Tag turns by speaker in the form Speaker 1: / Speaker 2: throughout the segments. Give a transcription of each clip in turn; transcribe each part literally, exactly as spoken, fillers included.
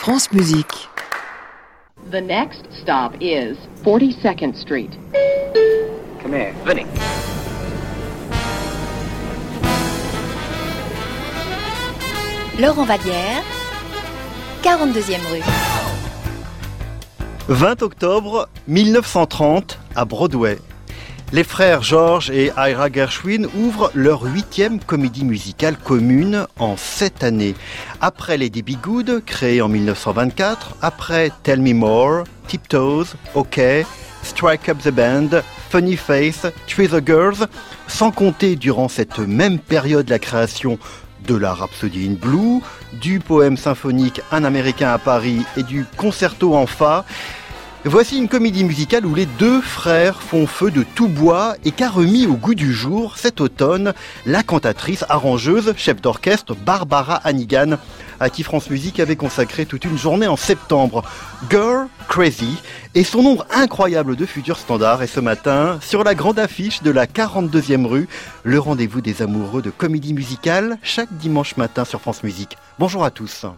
Speaker 1: France Musique.
Speaker 2: The next stop is forty-second Street.
Speaker 3: Come here, Vinny.
Speaker 4: Laurent Vallière, quarante-deuxième rue.
Speaker 5: vingt octobre mille neuf cent trente, à Broadway. Les frères George et Ira Gershwin ouvrent leur huitième comédie musicale commune en sept années. Après Lady Be Good, créée en mille neuf cent vingt-quatre, après Tell Me More, Tiptoes, OK, Strike Up the Band, Funny Face, Three the Girls, sans compter durant cette même période la création de la Rhapsody in Blue, du poème symphonique Un Américain à Paris et du concerto en fa. Voici une comédie musicale où les deux frères font feu de tout bois et qu'a remis au goût du jour cet automne la cantatrice, arrangeuse, chef d'orchestre Barbara Hannigan, à qui France Musique avait consacré toute une journée en septembre. Girl Crazy et son nombre incroyable de futurs standards. Et ce matin, sur la grande affiche de la quarante-deuxième rue, le rendez-vous des amoureux de comédie musicale, chaque dimanche matin sur France Musique. Bonjour à tous.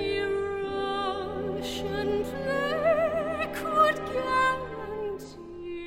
Speaker 6: Could guarantee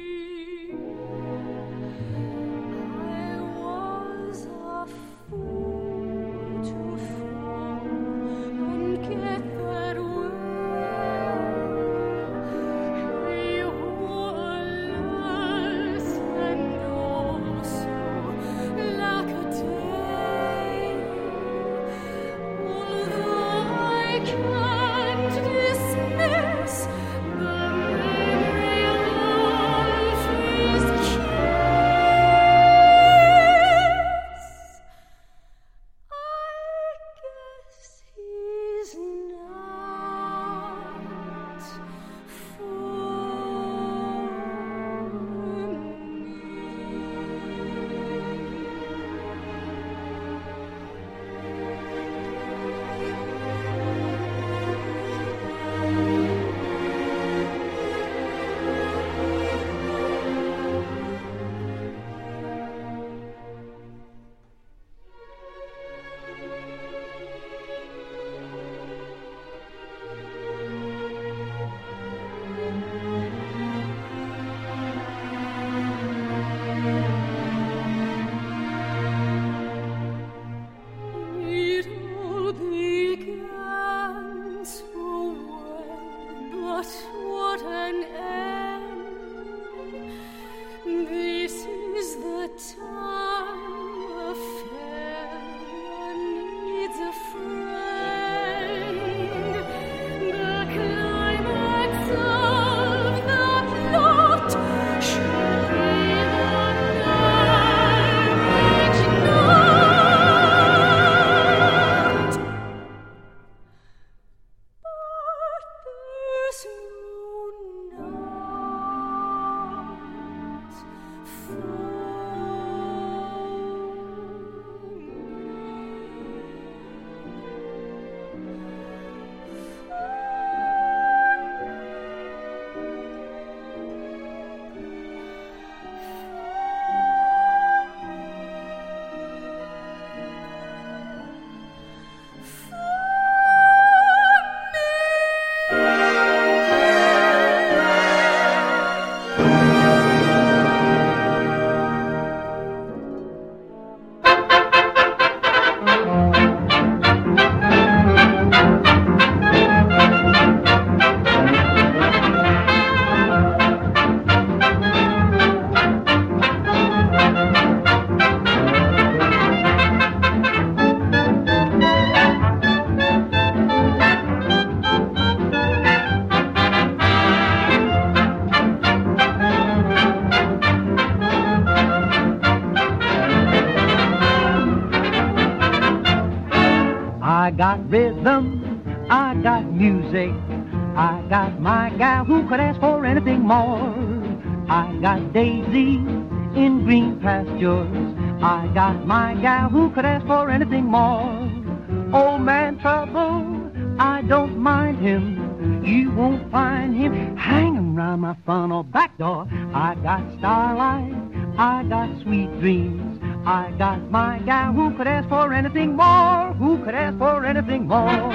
Speaker 1: I got rhythm, I got music, I got my gal who could ask for anything more. I got Daisy in green pastures, I got my gal who could ask for anything more. Old man Trouble, I don't mind him, you won't find him hanging round my front or back door. I got starlight, I got sweet dreams, I got my gal who could ask for anything more, who could ask for anything more.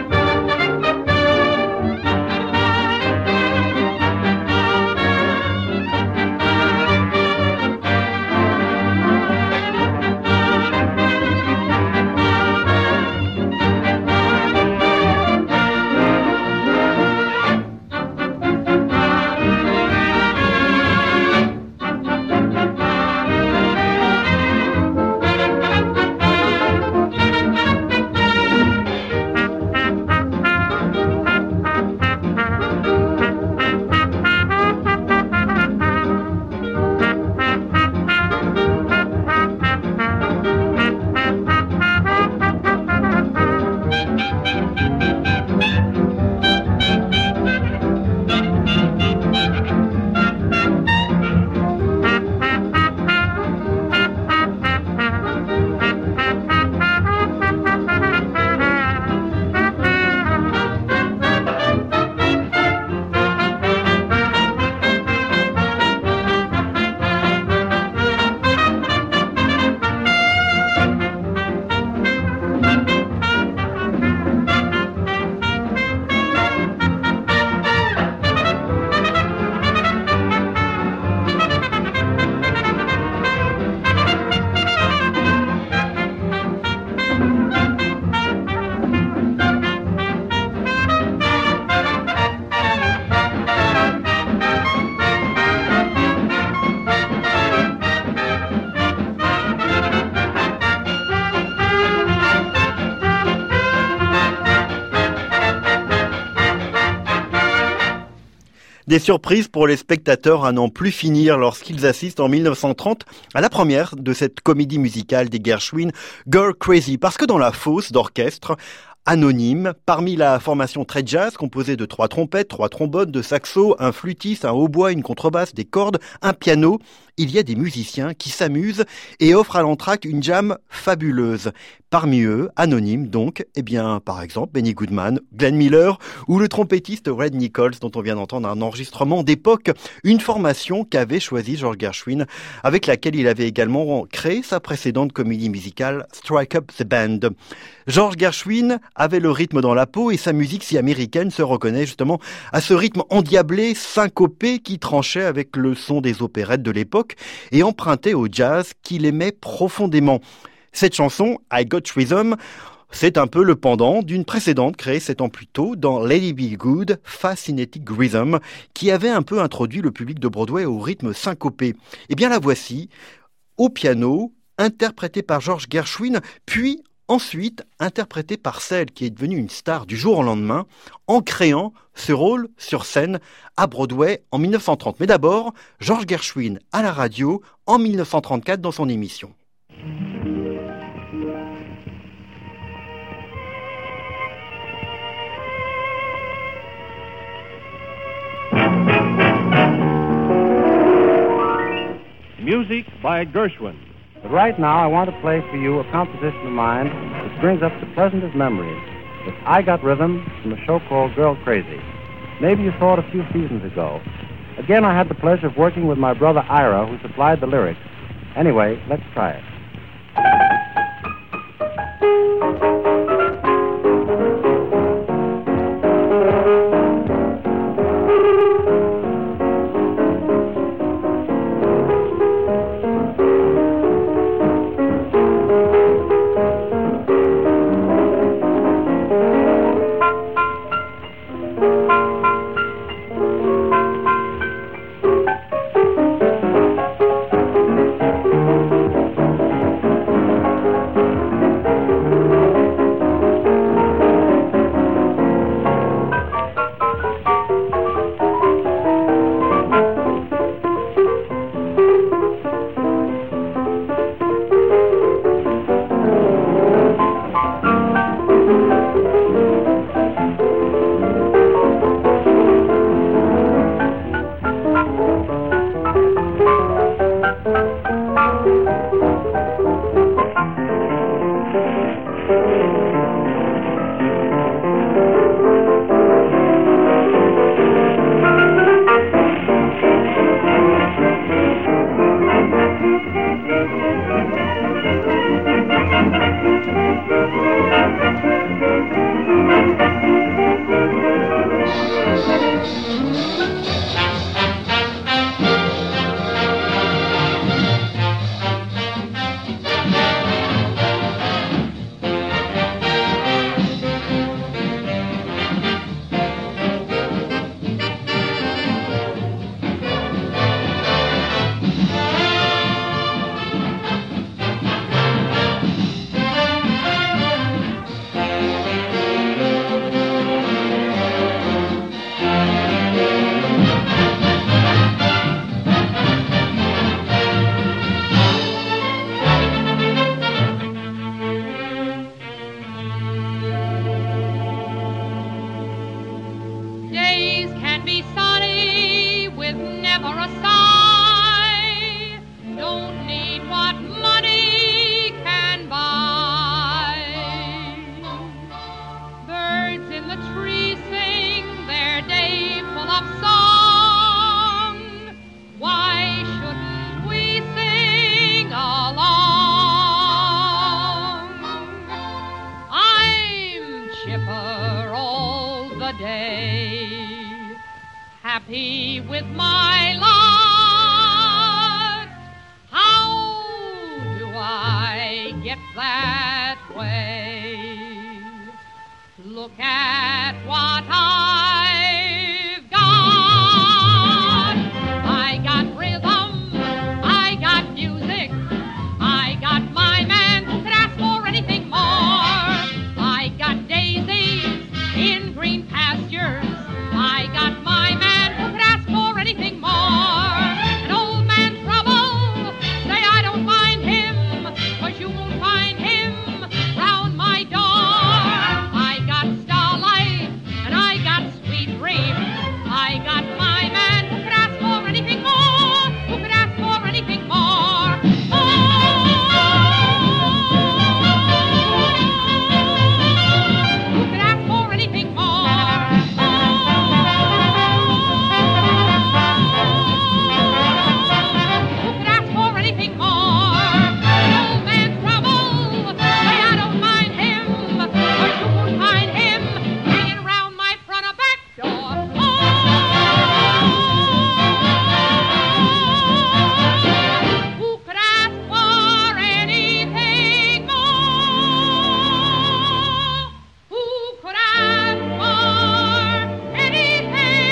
Speaker 5: Des surprises pour les spectateurs à n'en plus finir lorsqu'ils assistent en mille neuf cent trente à la première de cette comédie musicale des Gershwin, Girl Crazy, parce que dans la fosse d'orchestre, anonyme, parmi la formation très jazz composée de trois trompettes, trois trombones, deux saxos, un flûtiste, un hautbois, une contrebasse, des cordes, un piano, il y a des musiciens qui s'amusent et offrent à l'entracte une jam fabuleuse. Parmi eux, anonyme donc, eh bien, par exemple, Benny Goodman, Glenn Miller ou le trompettiste Red Nichols, dont on vient d'entendre un enregistrement d'époque, une formation qu'avait choisie George Gershwin, avec laquelle il avait également créé sa précédente comédie musicale Strike Up the Band. George Gershwin avait le rythme dans la peau et sa musique si américaine se reconnaît justement à ce rythme endiablé, syncopé qui tranchait avec le son des opérettes de l'époque et empruntait au jazz qu'il aimait profondément. Cette chanson, I Got Rhythm, c'est un peu le pendant d'une précédente créée sept ans plus tôt dans Lady Be Good, Fascinating Rhythm, qui avait un peu introduit le public de Broadway au rythme syncopé. Eh bien la voici, au piano, interprétée par George Gershwin, puis ensuite interprétée par celle qui est devenue une star du jour au lendemain, en créant ce rôle sur scène à Broadway en mille neuf cent trente. Mais d'abord, George Gershwin à la radio en mille neuf cent trente-quatre dans son émission.
Speaker 6: Music by Gershwin.
Speaker 7: But right now, I want to play for you a composition of mine which brings up the pleasantest memories. It's I Got Rhythm from a show called Girl Crazy. Maybe you saw it a few seasons ago. Again, I had the pleasure of working with my brother Ira, who supplied the lyrics. Anyway, let's try it.
Speaker 8: chipper all the day, happy with my lot. How do I get that way? Look at what I've got. I got rhythm, I got music, I got my man who could ask for anything more. I got daisies in green pastures, I got my man who could ask for anything more. An old man trouble, say I don't mind him, 'cause you won't find him round my door. I got starlight and I got sweet dreams, I got my man who could ask for anything more, who could ask for anything more. Who could ask for anything more? Who could ask for anything more? Old man trouble, say I don't mind him, 'cause you won't find him hanging around my front or back door. Who could ask for anything more? Who could ask for anything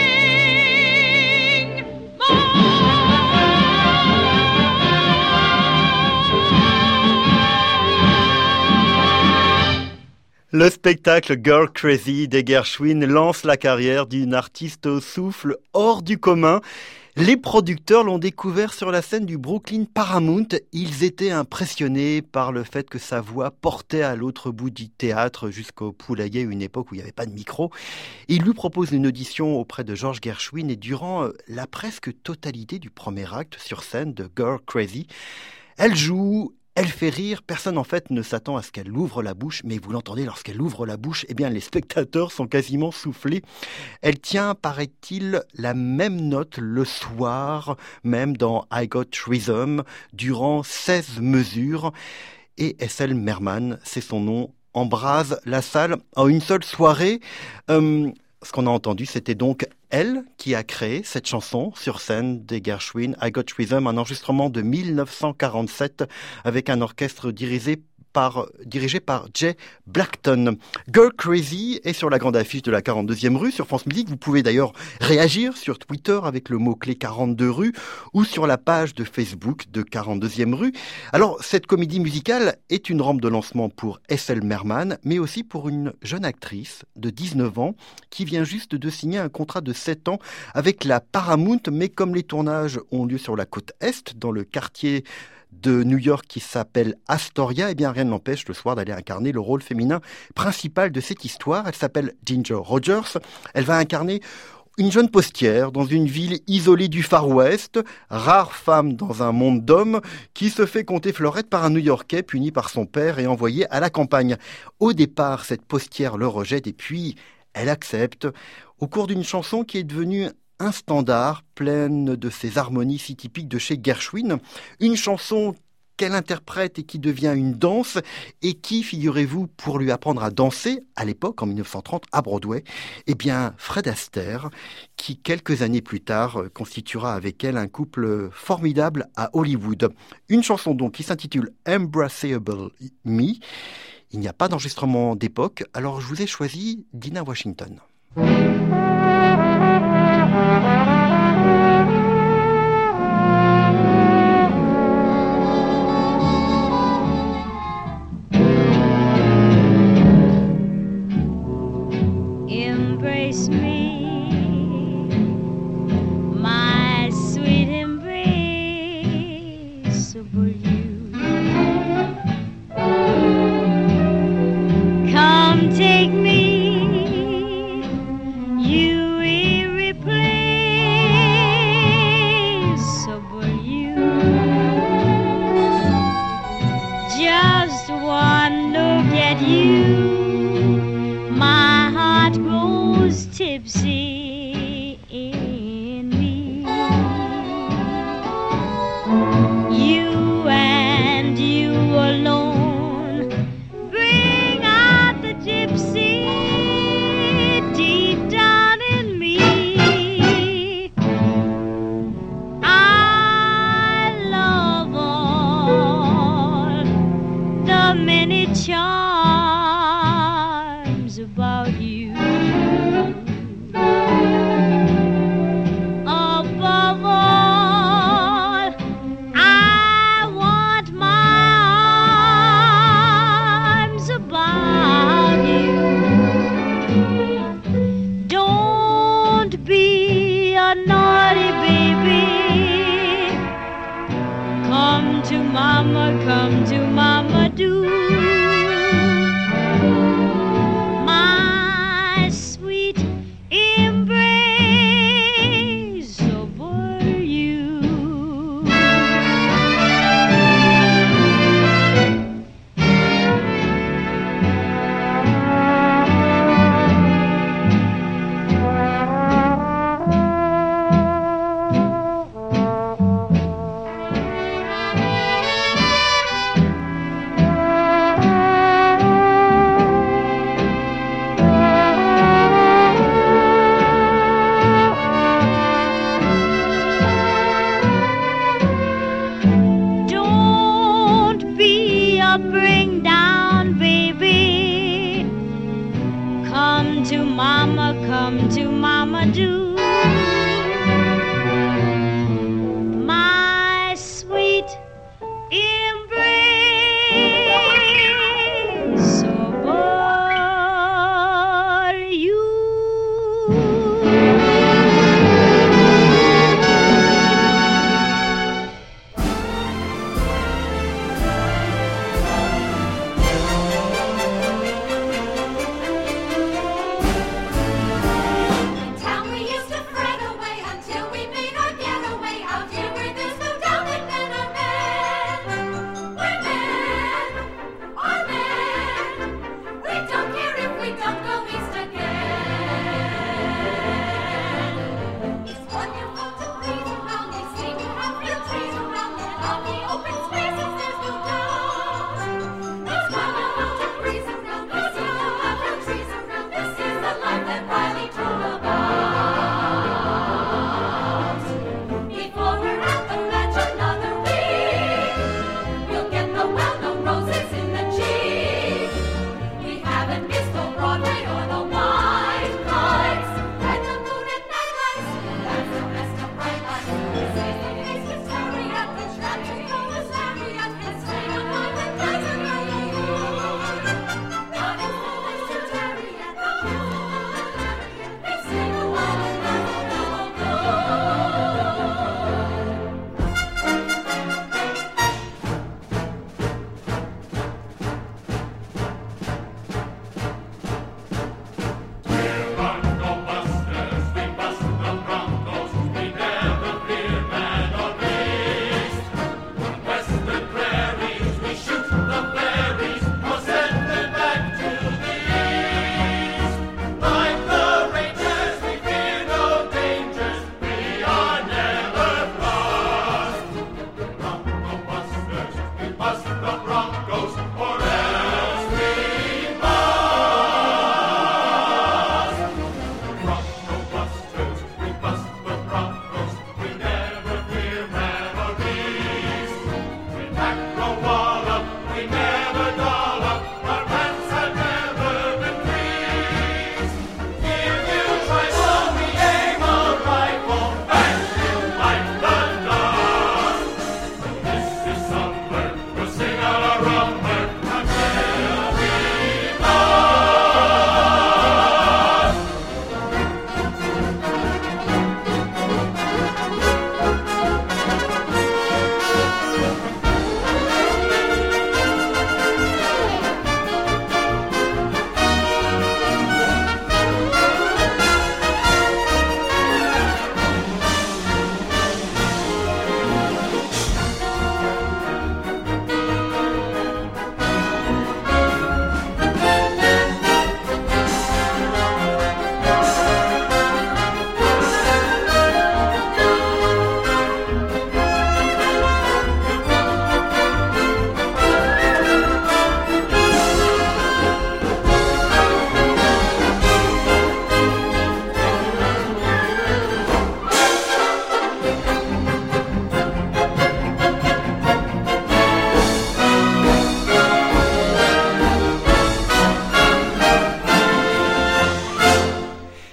Speaker 5: Le spectacle Girl Crazy des Gershwin lance la carrière d'une artiste au souffle hors du commun. Les producteurs l'ont découvert sur la scène du Brooklyn Paramount. Ils étaient impressionnés par le fait que sa voix portait à l'autre bout du théâtre jusqu'au Poulailler, une époque où il n'y avait pas de micro. Ils lui proposent une audition auprès de George Gershwin et durant la presque totalité du premier acte sur scène de Girl Crazy, elle joue, elle fait rire, personne en fait ne s'attend à ce qu'elle ouvre la bouche, mais vous l'entendez, lorsqu'elle ouvre la bouche, eh bien les spectateurs sont quasiment soufflés. Elle tient, paraît-il, la même note le soir, même dans I Got Rhythm, durant seize mesures. Et Ethel Merman, c'est son nom, embrase la salle en une seule soirée. Euh, ce qu'on a entendu, c'était donc elle qui a créé cette chanson sur scène des Gershwin, I Got Rhythm, un enregistrement de mille neuf cent quarante-sept avec un orchestre dirigé par, dirigé par Jay Blackton. Girl Crazy est sur la grande affiche de la quarante-deuxième rue sur France Musique. Vous pouvez d'ailleurs réagir sur Twitter avec le mot-clé quarante-deux rue ou sur la page de Facebook de quarante-deuxième rue. Alors, cette comédie musicale est une rampe de lancement pour Ethel Merman, mais aussi pour une jeune actrice de dix-neuf ans qui vient juste de signer un contrat de sept ans avec la Paramount, mais comme les tournages ont lieu sur la côte Est, dans le quartier de New York qui s'appelle Astoria, eh bien rien ne l'empêche le soir d'aller incarner le rôle féminin principal de cette histoire. Elle s'appelle Ginger Rogers. Elle va incarner une jeune postière dans une ville isolée du Far West, rare femme dans un monde d'hommes, qui se fait compter fleurette par un New-Yorkais puni par son père et envoyé à la campagne. Au départ, cette postière le rejette et puis elle accepte au cours d'une chanson qui est devenue un standard, pleine de ces harmonies si typiques de chez Gershwin. Une chanson qu'elle interprète et qui devient une danse et qui, figurez-vous, pour lui apprendre à danser, à l'époque, en mille neuf cent trente, à Broadway, eh bien, Fred Astaire, qui, quelques années plus tard, constituera avec elle un couple formidable à Hollywood. Une chanson donc qui s'intitule Embraceable Me. Il n'y a pas d'enregistrement d'époque, alors je vous ai choisi Dinah Washington.
Speaker 9: Embrace me, my sweet embraceable you. Come take me, you irreplaceable about you. Above all, I want my arms about you. Don't be a naughty baby. Come to mama, come to mama, do. My sweet embrace over you. Don't be a bring down baby. Come to mama, come to mama, do. My sweet embrace over you.
Speaker 10: Town we used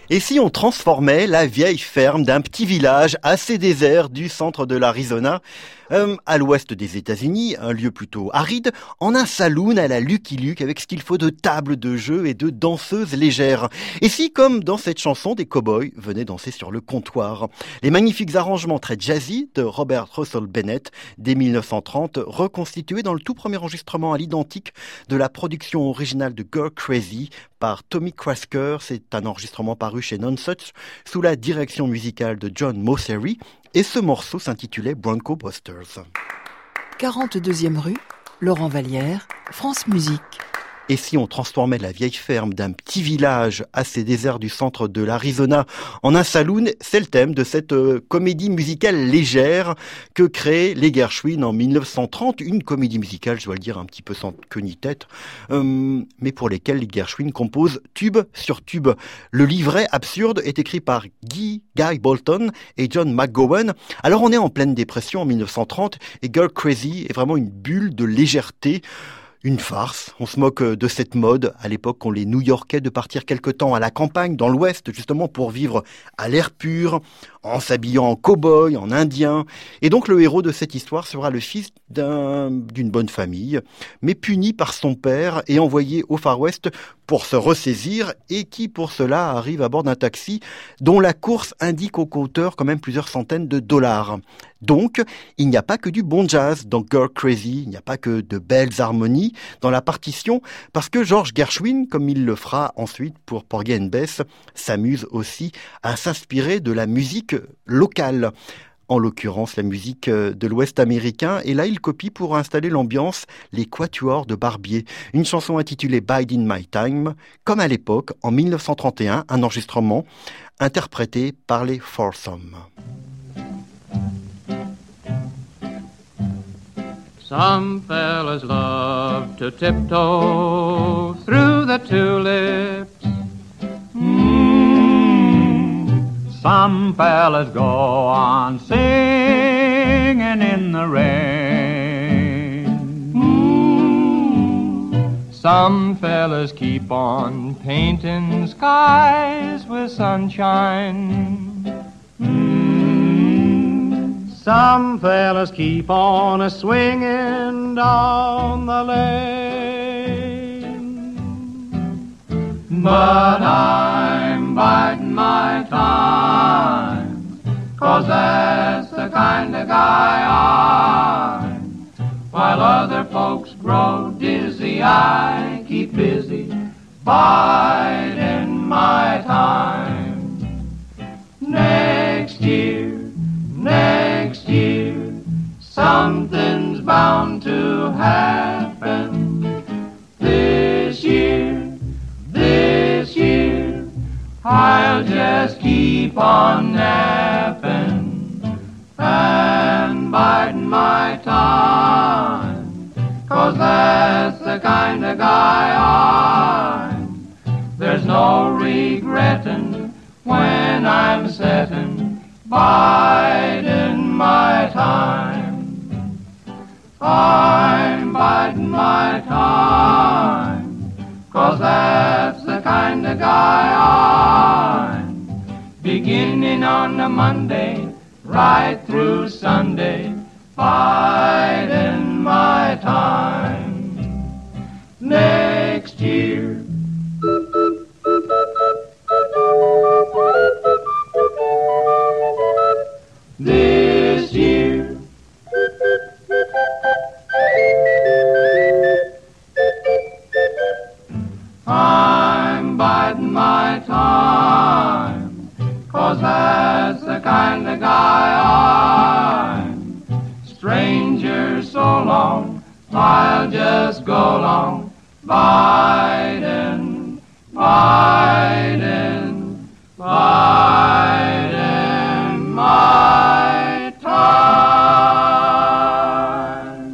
Speaker 5: Et si on transformait la vieille ferme d'un petit village assez désert du centre de l'Arizona, euh, à l'ouest des États-Unis, un lieu plutôt aride, en un saloon à la Lucky Luke avec ce qu'il faut de tables de jeu et de danseuses légères. Et si, comme dans cette chanson, des cow-boys venaient danser sur le comptoir. Les magnifiques arrangements très jazzy de Robert Russell Bennett dès mille neuf cent trente, reconstitués dans le tout premier enregistrement à l'identique de la production originale de Girl Crazy par Tommy Krasker. C'est un enregistrement paru chez Nonesuch sous la direction musicale de John Mosseri, et ce morceau s'intitulait Bronco Busters.
Speaker 10: quarante-deuxième rue, Laurent Vallière, France Musique.
Speaker 5: Et si on transformait la vieille ferme d'un petit village assez désert du centre de l'Arizona en un saloon, c'est le thème de cette euh, comédie musicale légère que créent les Gershwin en mille neuf cent trente. Une comédie musicale, je dois le dire, un petit peu sans queue ni tête, euh, mais pour lesquelles les Gershwin composent tube sur tube. Le livret absurde est écrit par Guy, Guy Bolton et John McGowan. Alors on est en pleine dépression en mille neuf cent trente et Girl Crazy est vraiment une bulle de légèreté. Une farce. On se moque de cette mode. À l'époque, on les New-Yorkais de partir quelque temps à la campagne, dans l'Ouest, justement pour vivre à l'air pur, en s'habillant en cow-boy, en indien. Et donc, le héros de cette histoire sera le fils d'un, d'une bonne famille, mais puni par son père et envoyé au Far West pour se ressaisir, et qui, pour cela, arrive à bord d'un taxi dont la course indique au compteur quand même plusieurs centaines de dollars. Donc, il n'y a pas que du bon jazz dans Girl Crazy, il n'y a pas que de belles harmonies dans la partition, parce que George Gershwin, comme il le fera ensuite pour Porgy and Bess, s'amuse aussi à s'inspirer de la musique locale, en l'occurrence la musique de l'Ouest américain, et là il copie pour installer l'ambiance les Quatuors de Barbier, une chanson intitulée Bide in My Time, comme à l'époque, en mille neuf cent trente et un, un enregistrement interprété par les Foursome.
Speaker 11: Some fellas love to tiptoe through the tulips. Mm. Some fellas go on singing in the rain. Mm. Some fellas keep on painting skies with sunshine. Some fellas keep on a swinging down the lane. But I'm biding my time, 'cause that's the kind of guy I'm. While other folks grow dizzy, I keep busy, biding my time. Next year, next year, something's bound to happen. This year, this year, I'll just keep on napping and biding my time, 'cause that's the kind of guy I'm. There's no regretting when I'm setting, biding my time. I'm biding my time, 'cause that's the kind of guy I'm. Beginning on a Monday, right through Sunday, biding my time. Next year, this year, I'm biding my time, 'cause that's the kind of guy I'm. Stranger so long, I'll just go along, biding, biding, biding my time.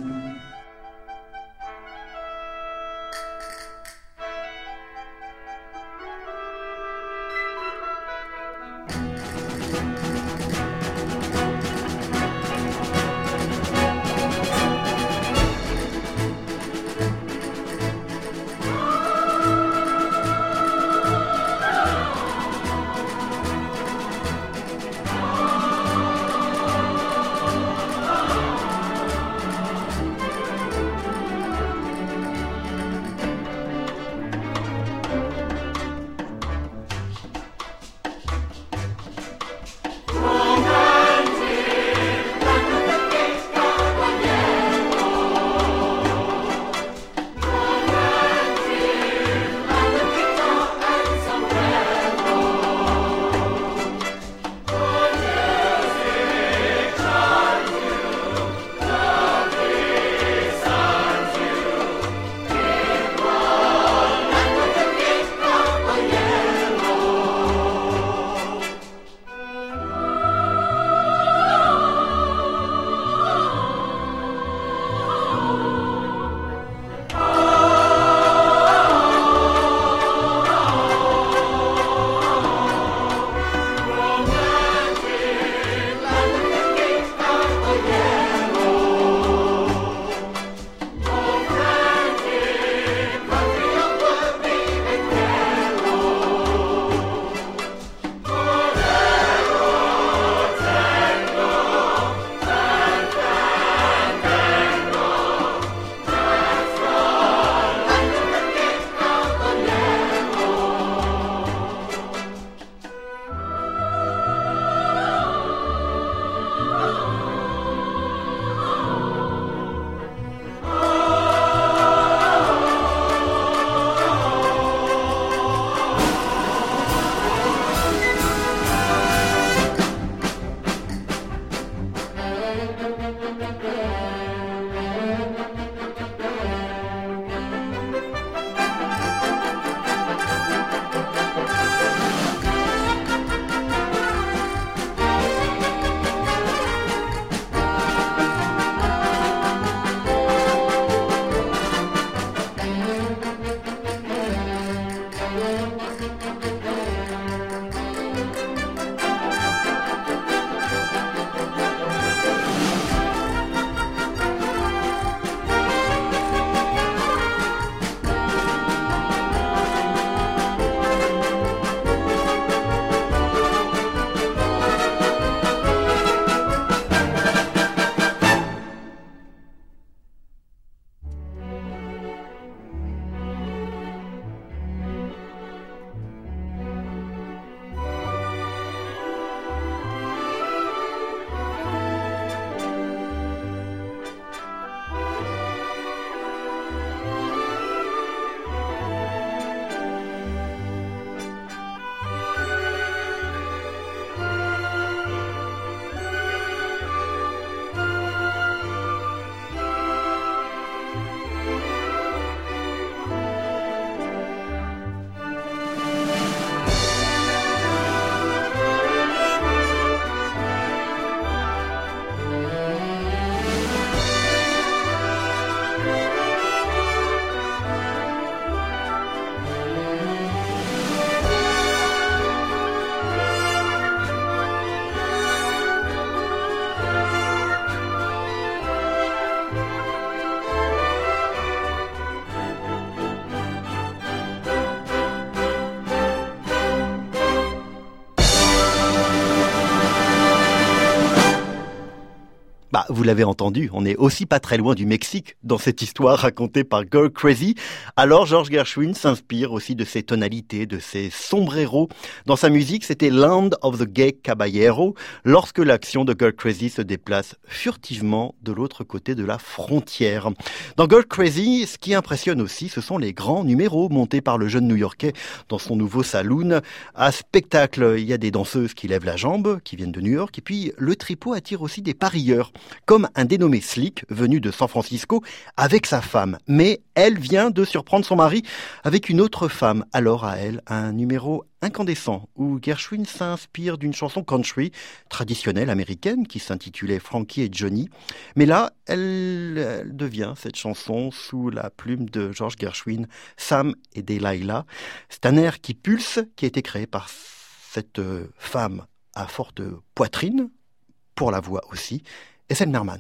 Speaker 5: Bah, vous l'avez entendu, on est aussi pas très loin du Mexique dans cette histoire racontée par Girl Crazy. Alors George Gershwin s'inspire aussi de ces tonalités, de ces sombreros. Dans sa musique, c'était Land of the Gay Caballero, lorsque l'action de Girl Crazy se déplace furtivement de l'autre côté de la frontière. Dans Girl Crazy, ce qui impressionne aussi, ce sont les grands numéros montés par le jeune New-Yorkais dans son nouveau saloon. À spectacle, il y a des danseuses qui lèvent la jambe, qui viennent de New York, et puis le tripot attire aussi des parieurs, comme un dénommé Slick, venu de San Francisco, avec sa femme. Mais elle vient de surprendre son mari avec une autre femme. Alors à elle, un numéro incandescent, où Gershwin s'inspire d'une chanson country traditionnelle américaine qui s'intitulait Frankie et Johnny. Mais là, elle, elle devient cette chanson sous la plume de George Gershwin, Sam et Delilah. C'est un air qui pulse, qui a été créé par cette femme à forte poitrine, pour la voix aussi, Ethel Merman.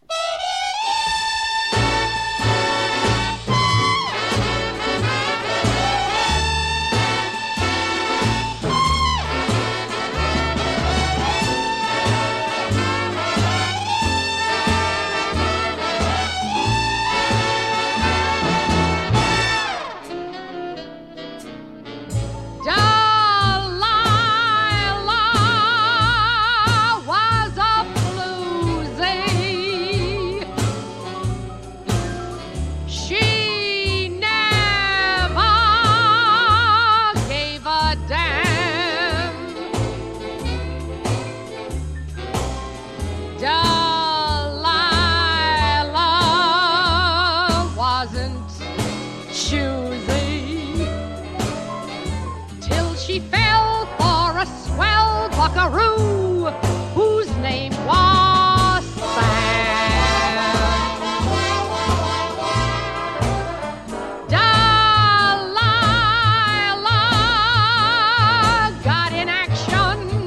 Speaker 8: Whose name was Sam. Delilah got in action.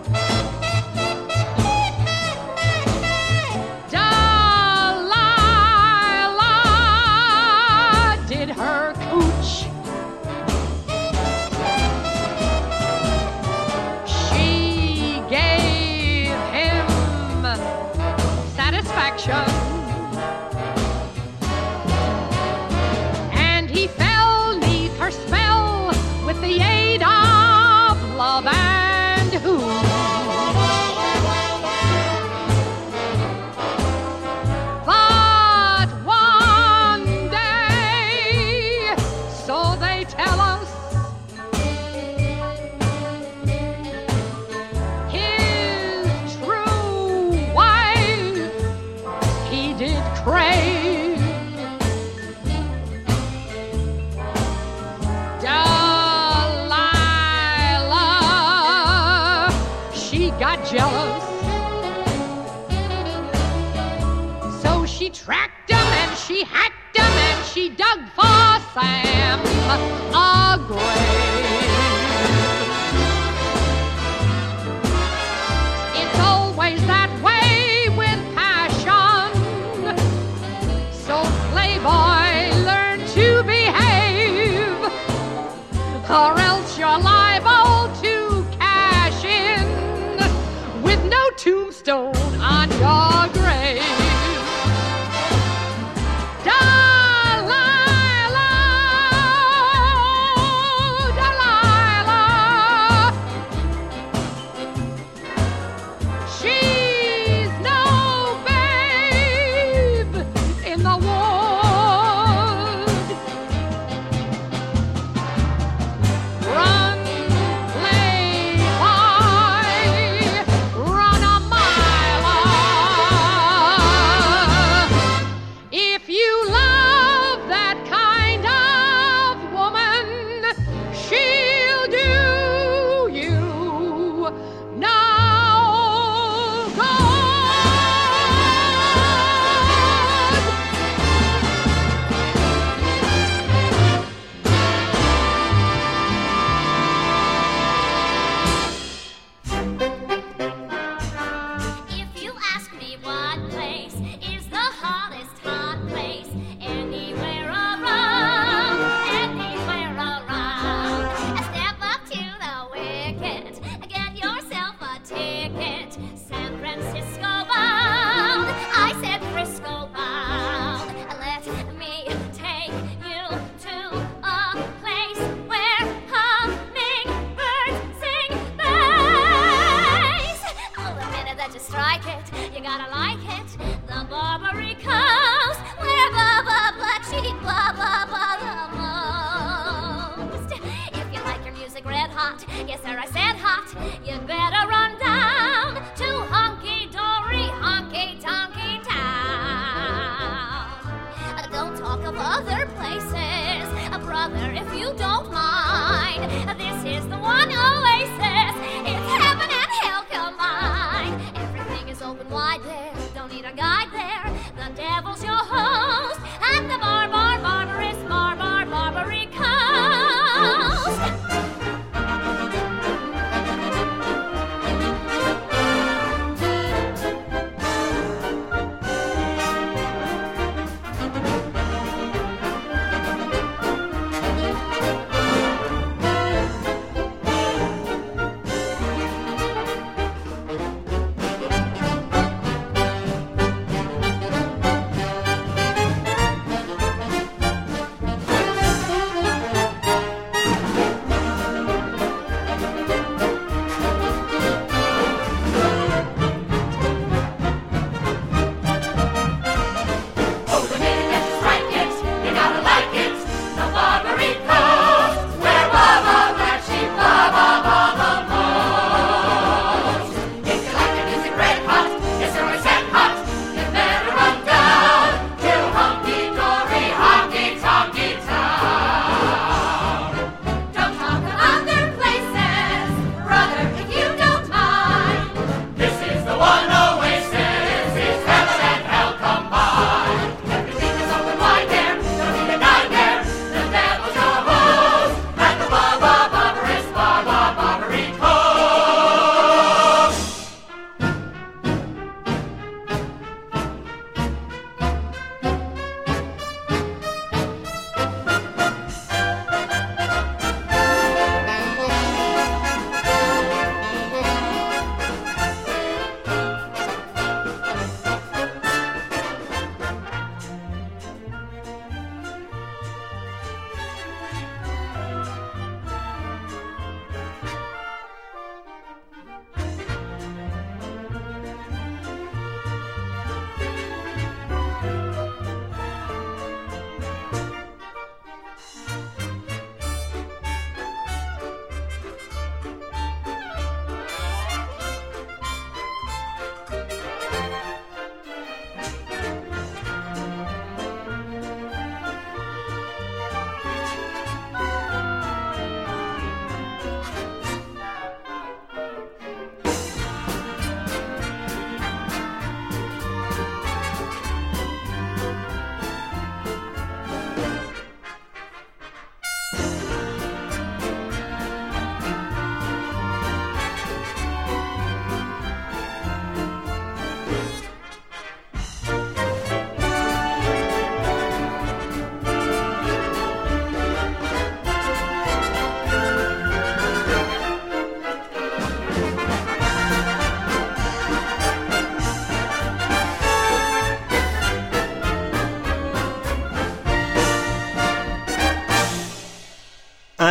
Speaker 8: Delilah did her cooch. And he fell neath her spell with the aid of love and hooch. But one day, so they tell us, his true wife he did crave. Delilah, she got jealous, so she tracked him and she hacked him and she dug for Sam a grave. It's always that way with passion. So playboy, learn to behave, or else you're liable to cash in with no tombstone on your grave.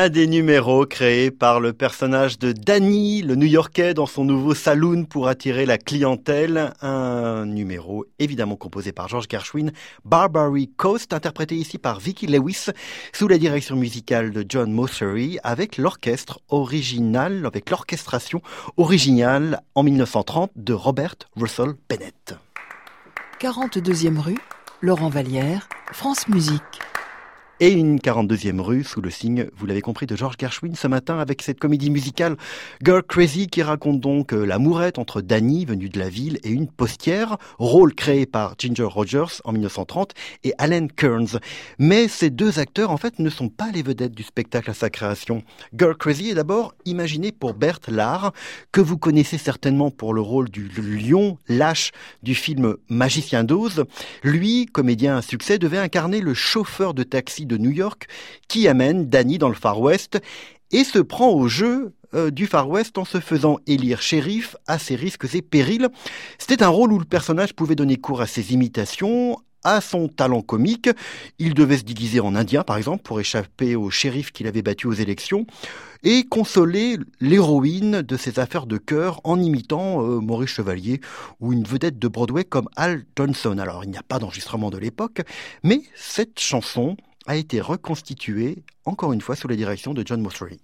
Speaker 5: Un des numéros créés par le personnage de Danny, le New-Yorkais, dans son nouveau saloon pour attirer la clientèle. Un numéro évidemment composé par George Gershwin, Barbary Coast, interprété ici par Vicki Lewis, sous la direction musicale de John Mauceri, avec l'orchestre original, avec l'orchestration originale en mille neuf cent trente de Robert Russell Bennett.
Speaker 10: quarante-deuxième rue, Laurent Vallière, France Musique.
Speaker 5: Et une quarante-deuxième rue sous le signe, vous l'avez compris, de George Gershwin ce matin avec cette comédie musicale Girl Crazy qui raconte donc l'amourette entre Danny, venu de la ville, et une postière, rôle créé par Ginger Rogers en mille neuf cent trente et Alan Kearns. Mais ces deux acteurs, en fait, ne sont pas les vedettes du spectacle à sa création. Girl Crazy est d'abord imaginé pour Bert Lahr, que vous connaissez certainement pour le rôle du lion lâche du film Magicien d'Oz. Lui, comédien à succès, devait incarner le chauffeur de taxi de New York qui amène Danny dans le Far West et se prend au jeu euh, du Far West en se faisant élire shérif à ses risques et périls. C'était un rôle où le personnage pouvait donner cours à ses imitations, à son talent comique. Il devait se déguiser en indien, par exemple, pour échapper au shérif qu'il avait battu aux élections et consoler l'héroïne de ses affaires de cœur en imitant euh, Maurice Chevalier ou une vedette de Broadway comme Al Johnson. Alors, il n'y a pas d'enregistrement de l'époque, mais cette chanson a été reconstituée, encore une fois, sous la direction de John Mauceri.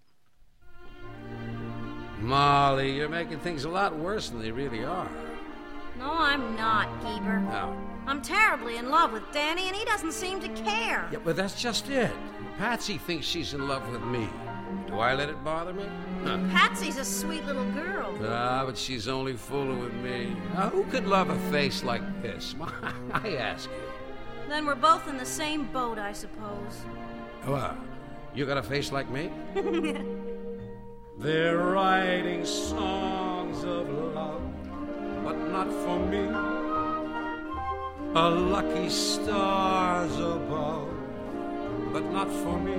Speaker 12: Molly, you're making things a lot worse than they really are.
Speaker 13: No, I'm not, Keeper.
Speaker 12: No.
Speaker 13: I'm terribly in love with Danny, and he doesn't seem to care.
Speaker 12: Yeah, but that's just it. Patsy thinks she's in love with me. Do I let it bother me? Huh.
Speaker 13: Patsy's a sweet little girl.
Speaker 12: Ah, but she's only fooling with me. Now, who could love a face like this? I ask you.
Speaker 13: Then we're both in the same boat, I suppose.
Speaker 12: Well, you got a face like me? They're writing songs of love, but not for me. A lucky stars above, but not for me.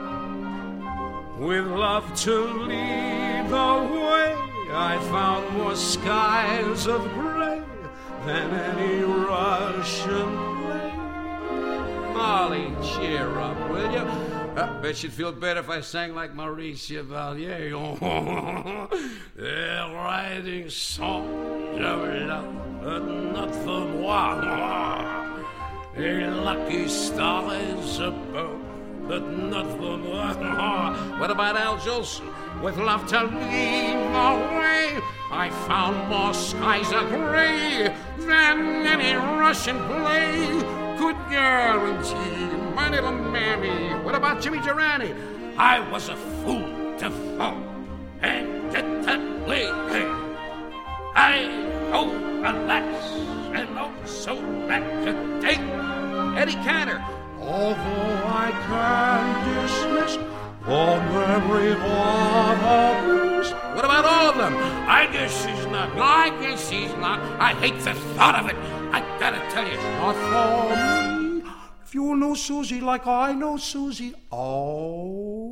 Speaker 12: With love to lead the way, I found more skies of gray than any Russian play. Molly, cheer up, will you? I bet you'd feel better if I sang like Maurice Chevalier. They're writing songs of love, but not for moi. A lucky stars above, but not for moi. What about Al Jolson? With love to lead the way, I found more skies of gray than any Russian play could guarantee. My little mammy. What about Jimmy Durante? I was a fool to fall and get that way. I know alas and also back to take. Eddie Cantor. Although I can dismiss all memory of others. What about all of them? I guess she's not. No, I guess she's not. I hate the thought of it. I gotta tell you, not for me. If you know Susie like I know Susie, oh.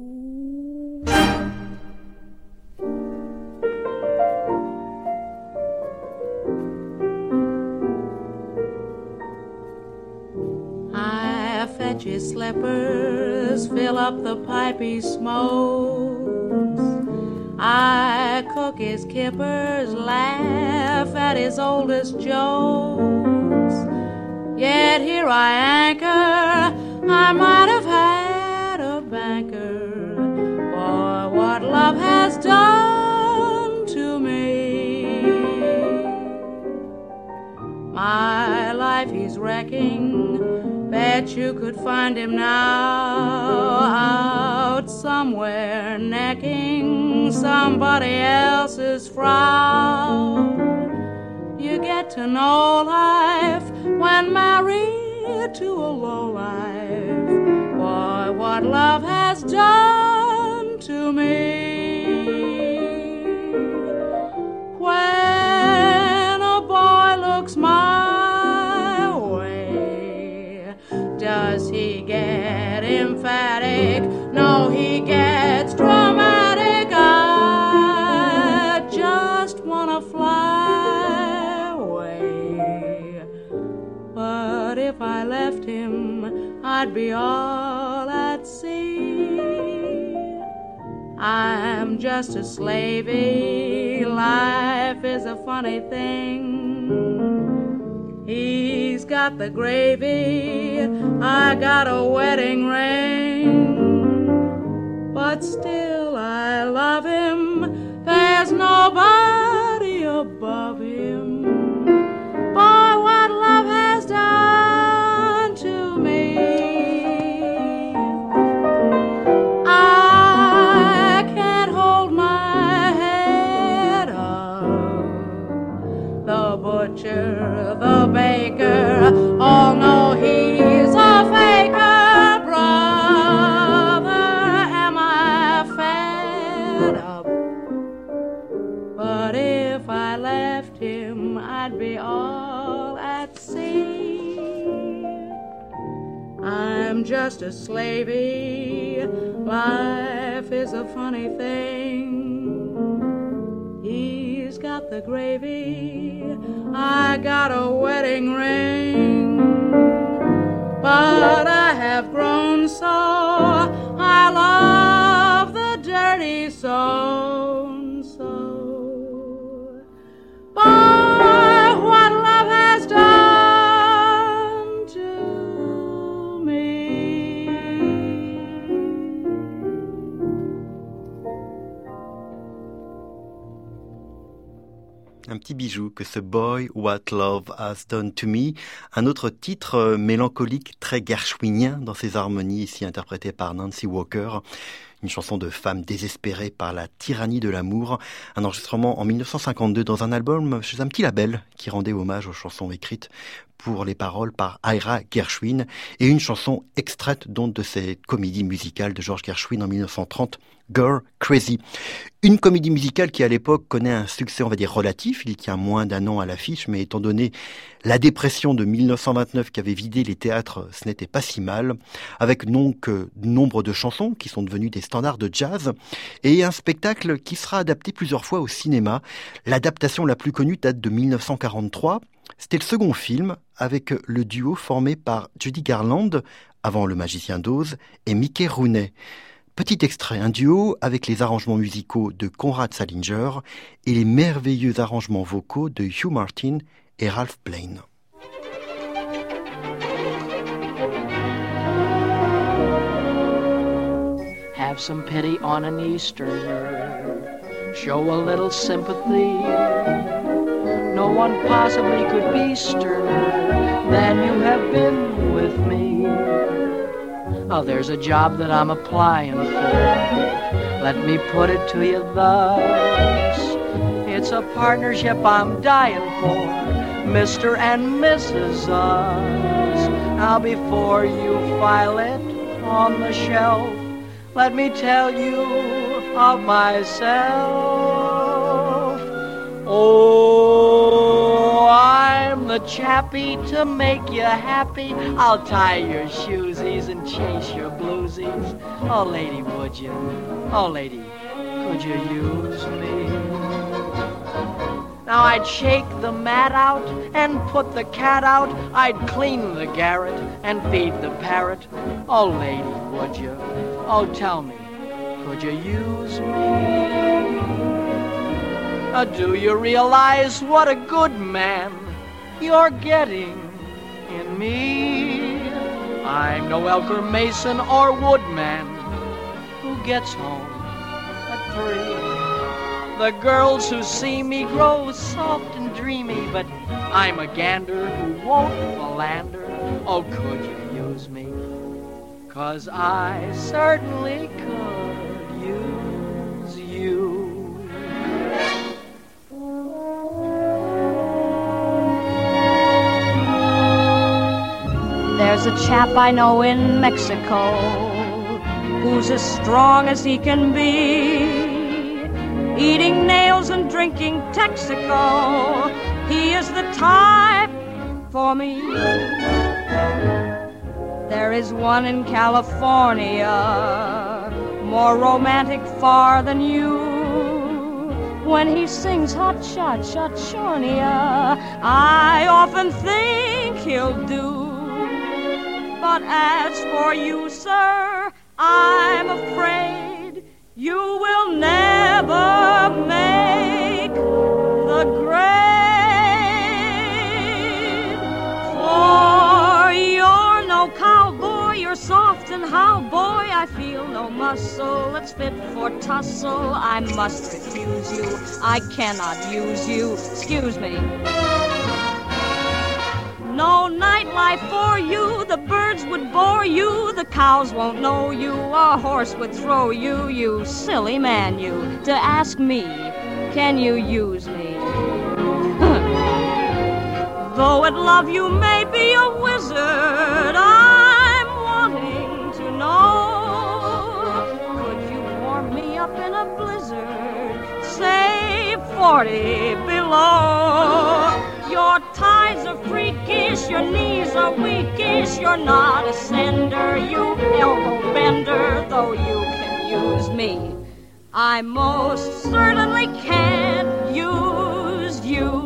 Speaker 9: I fetch his slippers, fill up the pipe he smokes. I cook his kippers, laugh at his oldest jokes. Yet here I anchor, I might have had a banker. For what love has done to me. My life he's wrecking, bet you could find him now out somewhere necking somebody else's frown. You get to know life when married to a lowlife. Boy, what love has done to me. When a boy looks my way, does he get emphatic? No, he gets dramatic. I just wanna fly away. But if I left him, I'd be all at sea.
Speaker 14: I'm just a slavey. Life is a funny thing. He's got the gravy, I got a wedding ring. But still I love him, there's nobody above him. Boy, what love has done to me. I can't hold my head up. The butcher, the baker, all know he's a faker. Brother, am I fed up? But if I left him, I'd be all at sea. I'm just a slavey. Life is a funny thing. He's got the gravy, I got a wedding ring. But I have grown so I love the dirty so-and-so. Boy, what love has done to me.
Speaker 5: Un petit bijou que ce Boy, What Love Has Done to Me, un autre titre euh, mélancolique très gershwinien dans ses harmonies, ici interprété par Nancy Walker. Une chanson de femme désespérée par la tyrannie de l'amour. Un enregistrement en mille neuf cent cinquante-deux dans un album chez un petit label qui rendait hommage aux chansons écrites pour les paroles par Ira Gershwin et une chanson extraite donc de cette comédie musicale de George Gershwin en mille neuf cent trente, Girl Crazy. Une comédie musicale qui à l'époque connaît un succès on va dire relatif, il tient moins d'un an à l'affiche, mais étant donné la dépression de mille neuf cent vingt-neuf qui avait vidé les théâtres, ce n'était pas si mal, avec donc euh, nombre de chansons qui sont devenues des standards de jazz et un spectacle qui sera adapté plusieurs fois au cinéma. L'adaptation la plus connue date de mille neuf cent quarante-trois. C'était le second film avec le duo formé par Judy Garland, avant Le Magicien d'Oz, et Mickey Rooney. Petit extrait, un duo avec les arrangements musicaux de Conrad Salinger et les merveilleux arrangements vocaux de Hugh Martin et Ralph Blane.
Speaker 15: Have some pity on an Easterner, show a little sympathy. No one possibly could be sterner than you have been with me. Oh, there's a job that I'm applying for. Let me put it to you thus. It's a partnership I'm dying for, Mister and Missus Us. Now before you file it on the shelf, let me tell you of myself. Oh, I'm the chappie to make you happy. I'll tie your shoesies and chase your bluesies. Oh, lady, would you? Oh, lady, could you use me? Now I'd shake the mat out and put the cat out. I'd clean the garret and feed the parrot. Oh, lady, would you? Oh, tell me, could you use me? Uh, do you realize what a good man you're getting in me? I'm no Elker Mason or Woodman who gets home at three. The girls who see me grow soft and dreamy, but I'm a gander who won't philander. Oh, could you use me? 'Cause I certainly could use you.
Speaker 9: There's a chap I know in Mexico who's as strong as he can be, eating nails and drinking Texaco. He is the type for me. There is one in California, more romantic far than you. When he sings Hot Shot, Shot Shornia, I often think he'll do. But as for you, sir, I'm afraid You will never make the grade, for you're no cowboy, you're soft and how, boy, I feel no muscle that's fit for tussle. I must refuse you, I cannot use you, excuse me. No nightlife for you, the birds would bore you, the cows won't know you, a horse would throw you, you silly man, you, to ask me, can you use me? Though at love you may be a wizard, I'm wanting to know, could you warm me up in a blizzard, say forty below? Your ties are freakish, your knees are weakish, you're not a sender, you elbow bender, though you can use me. I most certainly can't use you.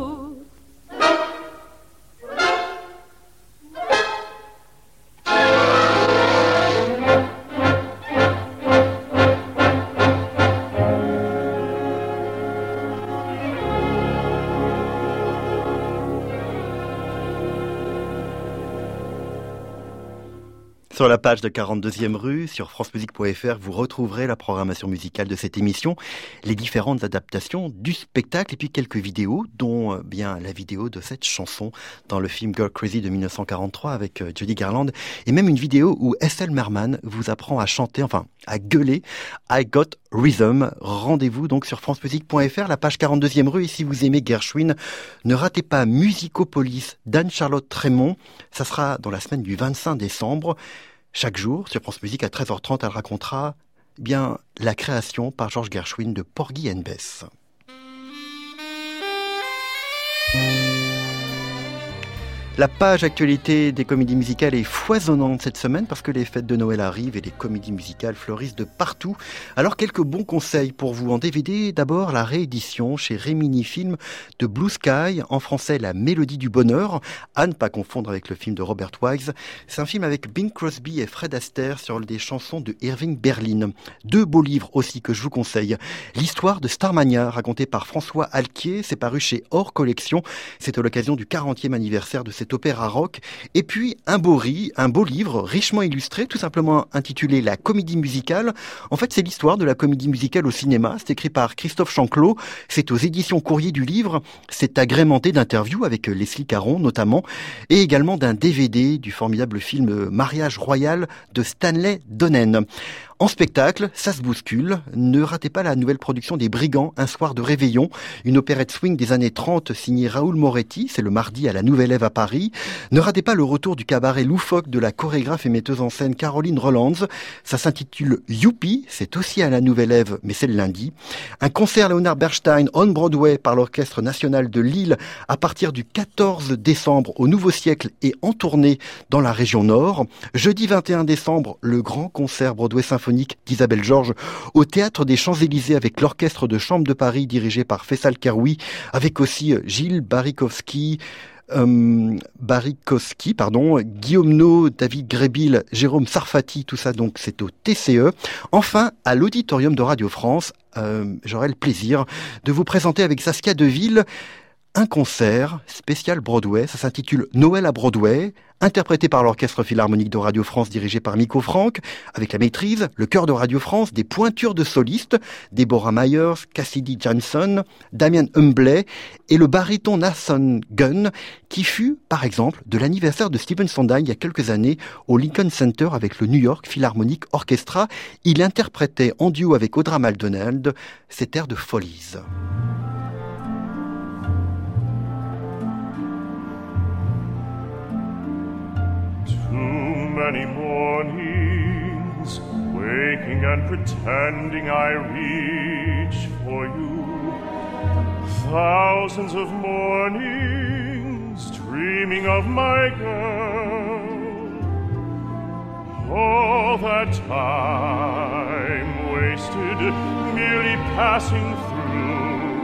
Speaker 5: Sur la page de quarante-deuxième rue, sur francemusique point f r, vous retrouverez la programmation musicale de cette émission, les différentes adaptations du spectacle et puis quelques vidéos, dont euh, bien la vidéo de cette chanson dans le film Girl Crazy de mille neuf cent quarante-trois avec euh, Judy Garland, et même une vidéo où Ethel Merman vous apprend à chanter, enfin à gueuler I Got Rhythm. Rendez-vous donc sur francemusique point f r, la page quarante-deuxième rue, et si vous aimez Gershwin, ne ratez pas Musicopolis d'Anne-Charlotte Trémont, ça sera dans la semaine du vingt-cinq décembre. Chaque jour, sur France Musique, à treize heures trente, elle racontera eh bien la création par George Gershwin de Porgy and Bess. La page actualité des comédies musicales est foisonnante cette semaine parce que les fêtes de Noël arrivent et les comédies musicales fleurissent de partout. Alors quelques bons conseils pour vous en D V D. D'abord la réédition chez Remini Film de Blue Sky, en français La Mélodie du Bonheur, à ne pas confondre avec le film de Robert Wise. C'est un film avec Bing Crosby et Fred Astaire sur des chansons de Irving Berlin. Deux beaux livres aussi que je vous conseille. L'histoire de Starmania, racontée par François Alquier, c'est paru chez Hors Collection. C'est à l'occasion du quarantième anniversaire de cette opéra rock, et puis un beau riz, un beau livre richement illustré, tout simplement intitulé La comédie musicale. En fait, c'est l'histoire de la comédie musicale au cinéma. C'est écrit par Christophe Chanclot. C'est aux éditions Courrier du Livre. C'est agrémenté d'interviews avec Leslie Caron notamment, et également d'un D V D du formidable film Mariage royal de Stanley Donen. En spectacle, ça se bouscule. Ne ratez pas la nouvelle production des Brigands, Un soir de réveillon, une opérette swing des années trente signée Raoul Moretti, c'est le mardi à la Nouvelle Ève à Paris. Ne ratez pas le retour du cabaret loufoque de la chorégraphe et metteuse en scène Caroline Rolands. Ça s'intitule Youpi, c'est aussi à la Nouvelle Ève, mais c'est le lundi. Un concert Leonard Bernstein on Broadway par l'Orchestre National de Lille à partir du quatorze décembre au Nouveau Siècle et en tournée dans la région Nord. Jeudi vingt et un décembre, le grand concert Broadway symphonique d'Isabelle Georges au Théâtre des Champs-Élysées avec l'Orchestre de Chambre de Paris dirigé par Faisal Keroui, avec aussi Gilles Barikowski, euh, Barikowski, pardon, Guillaume No, David Grébil, Jérôme Sarfati, tout ça donc c'est au T C E. Enfin, à l'Auditorium de Radio France, euh, j'aurai le plaisir de vous présenter avec Saskia Deville un concert spécial Broadway, ça s'intitule Noël à Broadway, interprété par l'Orchestre Philharmonique de Radio France dirigé par Miko Franck, avec la maîtrise, le chœur de Radio France, des pointures de solistes, Deborah Myers, Cassidy Johnson, Damien Humbley et le baryton Nathan Gunn, qui fut, par exemple, de l'anniversaire de Stephen Sondheim il y a quelques années au Lincoln Center avec le New York Philharmonic Orchestra. Il interprétait en duo avec Audra McDonald cet air de Follies.
Speaker 16: Too many mornings, waking and pretending I reach for you. Thousands of mornings, dreaming of my girl. All that time wasted, merely passing through.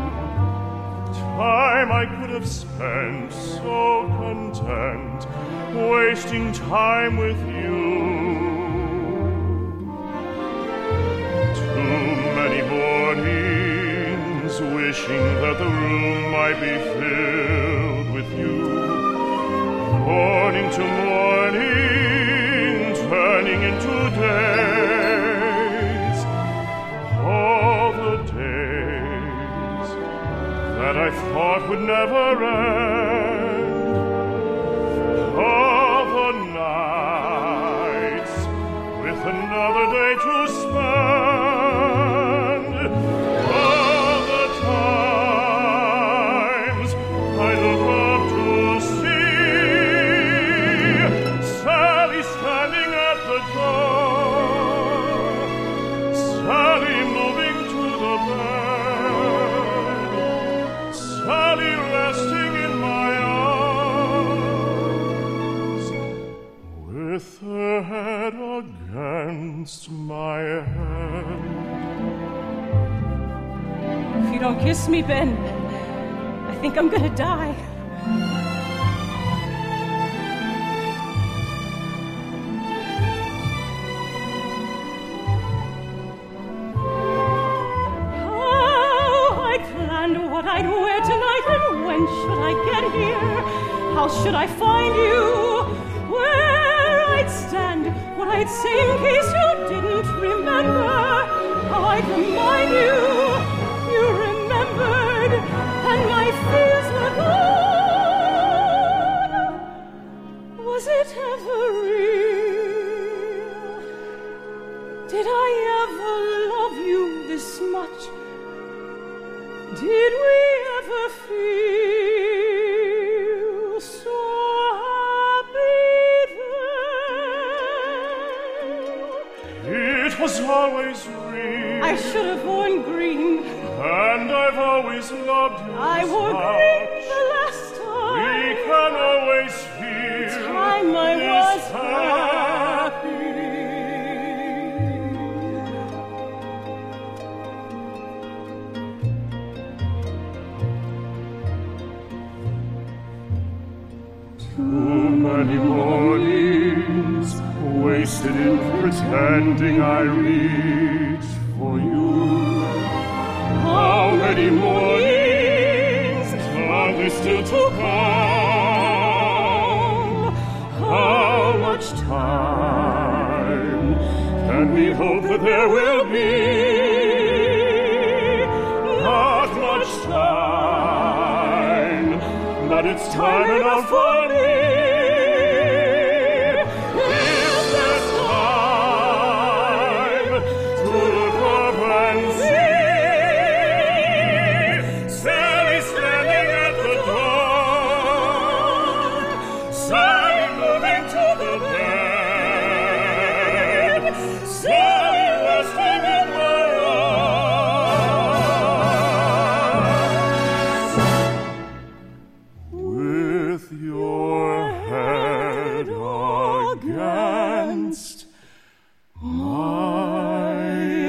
Speaker 16: Time I could have spent so content, wasting time with you. many mornings wishing that the room might be filled with you. Morning to morning, turning into days. All the days that I thought would never end. All the nights with another day to spend. All the times I look up to see Sally standing at the door, Sally moving to the bed, Sally resting in my arms, with her head against my head.
Speaker 14: If you don't kiss me, Ben, I think I'm gonna die. Oh, I planned what I'd wear tonight, and when should I get here? How should I find you? Where I'd stand, what I'd say in case you didn't remember. How I'd remind you you remembered, and my fears were gone. Was it ever real? Did I ever love you this much? Did we ever feel so happy then?
Speaker 16: It was always real.
Speaker 14: I should have worn green.
Speaker 16: And I've always loved you.
Speaker 14: I wore
Speaker 16: much.
Speaker 14: green the last time.
Speaker 16: We can always feel
Speaker 14: the time I was
Speaker 16: happy. Too many mornings wasted in pretending I reach for you. How many mornings are there still to come? How much time can we hope that there will be? Not much time, but it's time enough for me. If there's time to look up and see Sally standing at the door, Sally moving to the bed, Sally resting in my arms, with your head against my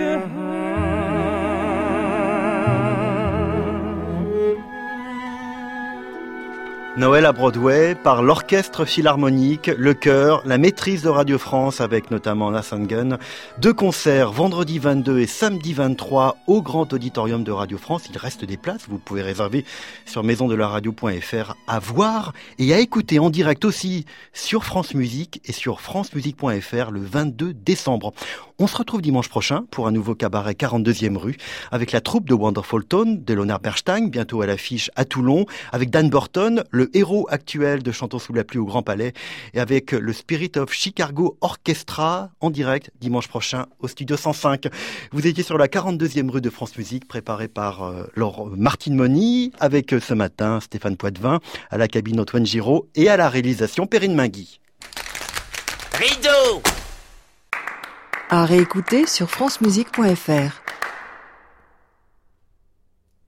Speaker 5: Noël à Broadway par l'Orchestre Philharmonique, le Chœur, la Maîtrise de Radio France avec notamment Nathan Gunn. Deux concerts vendredi vingt-deux et samedi vingt-trois au Grand Auditorium de Radio France. Il reste des places, vous pouvez réserver sur maison de la radio point f r à voir et à écouter en direct aussi sur France Musique et sur france musique point f r le vingt-deux décembre. On se retrouve dimanche prochain pour un nouveau cabaret quarante-deuxième rue avec la troupe de Wonderful Tone de Leonard Bernstein, bientôt à l'affiche à Toulon, avec Dan Burton, le héros actuel de Chantons sous la pluie au Grand Palais, et avec le Spirit of Chicago Orchestra en direct dimanche prochain au Studio cent cinq. Vous étiez sur la quarante-deuxième rue de France Musique, préparée par euh, Laure Martine Moni, avec euh, ce matin Stéphane Poitvin, à la cabine Antoine Giraud et à la réalisation Perrine Mingui.
Speaker 17: Rideau!
Speaker 10: À réécouter sur france musique point f r.